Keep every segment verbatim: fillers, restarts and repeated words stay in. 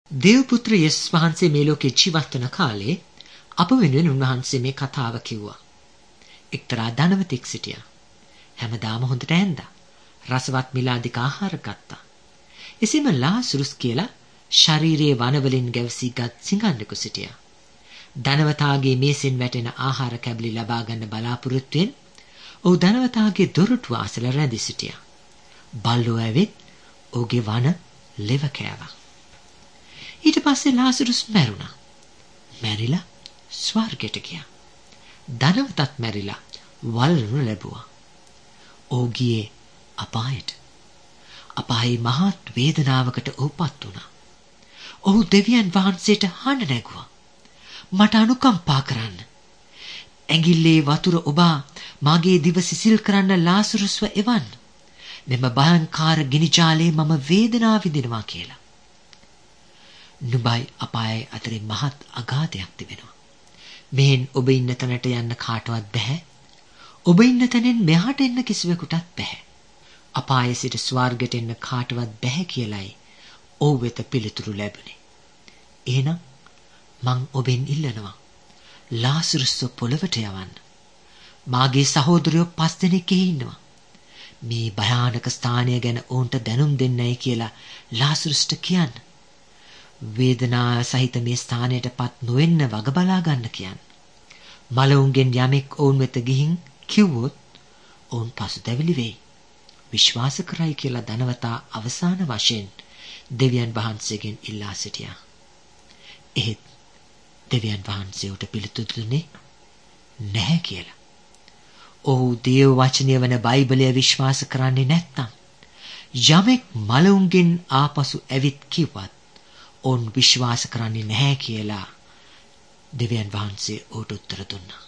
දේවපුත්‍ර යේසුස් වහන්සේ මේ ලෝකේ ජීවත් වන කාලේ අප වෙනුවෙන් උන්වහන්සේ මේ කතාව කිව්වා. එක්තරා ධනවතෙක් සිටියා. හැමදාම හොඳට ඇඳා. රසවත් මිලාදික ආහාර ගත්තා. එසේම ලාසරුස් කියලා ශරීරයේ වනවලින් ගැවසීගත් සිඟන්නෙකු සිටියා. ධනවතාගේ මේසෙන් වැටෙන ආහාර කැබලි ලබා ගන්න බලාපොරොත්තුෙන් ඔහු ධනවතාගේ දොරටුව අසල රැඳී සිටියා. බල්ලෝ ඇවිත් ඔහුගේ වන ලෙව කෑවා. ඊට පස්සේ ලාසරුස් මැරුණා. මැරිලා ස්වර්ගයට ගියා. ධනවතත් මැරිලා වල්ලනු ලැබුවා. ඔහු ගියේ අපායට. අපායේ මහත් වේදනාවකට ඔහුපත් වුණා. ඔහු දෙවියන් වහන්සේට හඬ නැගුවා. මට අනුකම්පා කරන්න. ඇඟිල්ලේ වතුර ඔබා මාගේ දිව සිසිල් කරන්න ලාසරුස්ව එවන්න. මෙම භයංකාර ගිනි ජාලයේ මම වේදනාව විඳිනවා කියලා. නුඹයි අපායයි අතරේ මහත් අගාධයක් තිබෙනවා. මෙහෙන් ඔබ ඉන්න තැනට යන්න කාටවත් බැහැ. ඔබ ඉන්න තැනෙන් මෙහාට එන්න කිසිවෙකුටත් බැහැ. අපායේ සිට ස්වර්ගයට එන්න කාටවත් බැහැ කියලයි ඔහු වෙත පිළිතුරු ලැබුණේ. එහෙනම් මං ඔබෙන් ඉල්ලනවා ලාසරුස්ව පොළවට යවන්න. මාගේ සහෝදරයෝ පස් දෙනෙක් එහි ඉන්නවා. මේ භයානක ස්ථානය ගැන ඔවුන්ට දැනුම් දෙන්නයි කියලා ලාසරුස්ට කියන්න. වේදනාව සහිත මේ ස්ථානයටපත් නොවෙන්න වග බලා ගන්න කියන්න. මලවුන්ගෙන් යමෙක් ඔවුන් වෙත ගිහින් කිව්වොත් ඔවුන් පසුතැවිලි වෙයි. විශ්වාස කරයි කියලා ධනවතා අවසාන වශයෙන් දෙවියන් වහන්සේගෙන් ඉල්ලා සිටියා. එහෙත් දෙවියන් වහන්සේ උට පිළිතුරු දුන්නේ නැහැ කියලා. ඔහු දේව වචනය වන බයිබලය විශ්වාස කරන්නේ නැත්නම් යමෙක් මලවුන්ගෙන් ආපසු ඇවිත් කිව්වත් ඔවුන් විශ්වාස කරන්නේ නැහැ කියලා දෙවියන් වහන්සේ ඔහුට උත්තර දුන්නා.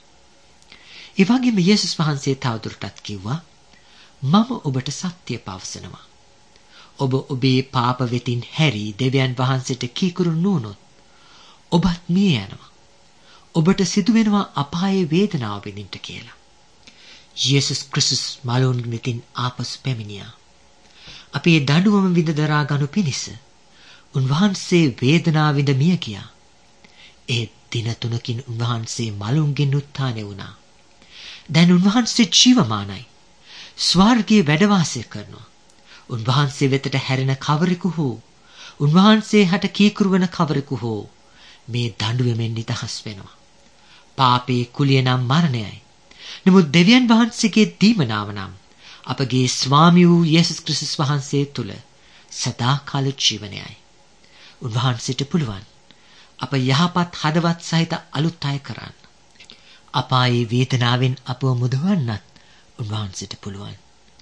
ඒ වගේම යේසුස් වහන්සේ තවදුරටත් කිව්වා මම ඔබට සත්‍ය පවසනවා. ඔබ ඔබේ පාප වෙතින් හැරී දෙවියන් වහන්සේට කීකරු නොවුනොත් ඔබත් මිය යනවා. ඔබට සිදු වෙනවා අපායේ වේදනාව විඳින්න කියලා. යේසුස් ක්‍රිස්තුස් මලවුන් වෙතින් ආපසු පැමිණියා. අපේ දඬුවම විඳ දරා ගනු පිණිස උන්වහන්සේ වේදනාව විඳ මිය ගියා. ඒ දින තුනකින් උන්වහන්සේ මලවුන්ගෙන් උත්ථානය වුණා. දැන් උන්වහන්සේ ජීවමානයි. ස්වර්ගයේ වැඩ වාසය කරනවා. උන්වහන්සේ වෙතට හැරෙන කවරෙකු හෝ උන්වහන්සේ හට කීකරු වන කවරෙකු හෝ මේ දඬුවමෙන් නිදහස් වෙනවා. පාපේ කුලිය නම් මරණයයි. නමුත් දෙවියන් වහන්සේගේ දීමනාව නම් අපගේ ස්වාමී වූ යේසුස් ක්‍රිස්තුස් වහන්සේ තුල සදාකාල ජීවනයයි. උන්වහන්සේට පුළුවන් අප යහපත් හදවත් සහිත අලුත් අය කරන්න. අපායේ වේදනාවෙන් අපව මුදවන්නත් උන්වහන්සේට පුළුවන්.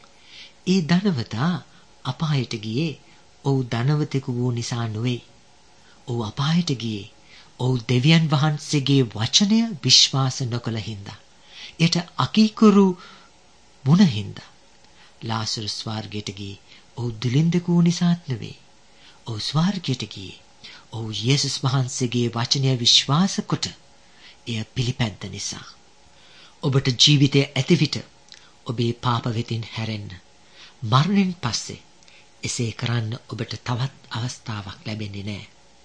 ඒ ධනවතා අපායට ගියේ ඔහු ධනවතෙකු වූ නිසා නොවේ. ඔහු අපායට ගියේ ඔහු දෙවියන් වහන්සේගේ වචනය විශ්වාස නොකළ හින්දා. ඒට අකීකරු මුණ හින්දා. ලාසරුස් ස්වර්ගයට ගියේ ඔහු දිලින්දෙකු වූ නිසාත් නෙවේ. ඔහු ස්වර්ගයට ගියේ ඔහු යේසුස් වහන්සේගේ වචනය විශ්වාස කොට එය පිළිපැද්ද නිසා. ඔබට ජීවිතය ඇති විට ඔබේ පාප වෙතින් හැරෙන්න. මරණයෙන් පස්සේ එසේ කරන්න ඔබට තවත් අවස්ථාවක් ලැබෙන්නේ නැහැ.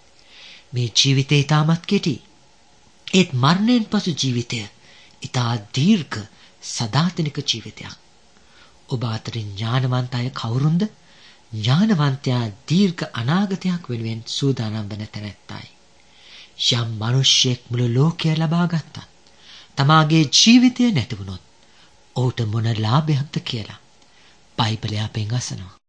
මේ ජීවිතය ඉතාමත් කෙටි. ඒත් මරණයෙන් පසු ජීවිතය ඉතා දීර්ඝ සදාතනික ජීවිතයක්. ඔබ අතරින් ඥානවන්ත අය කවුරුන්ද? ඥානවන්තයා දීර්ඝ අනාගතයක් වෙනුවෙන් සූදානම් වන තැනැත්තයි. යම් මිනිසෙක් මුළු ලෝකය ලබා ගත්තත් තමාගේ ජීවිතය නැති වුණොත් ඔහුට මොන ලාභයක්ද කියලා බයිබලය අපෙන් අසනවා.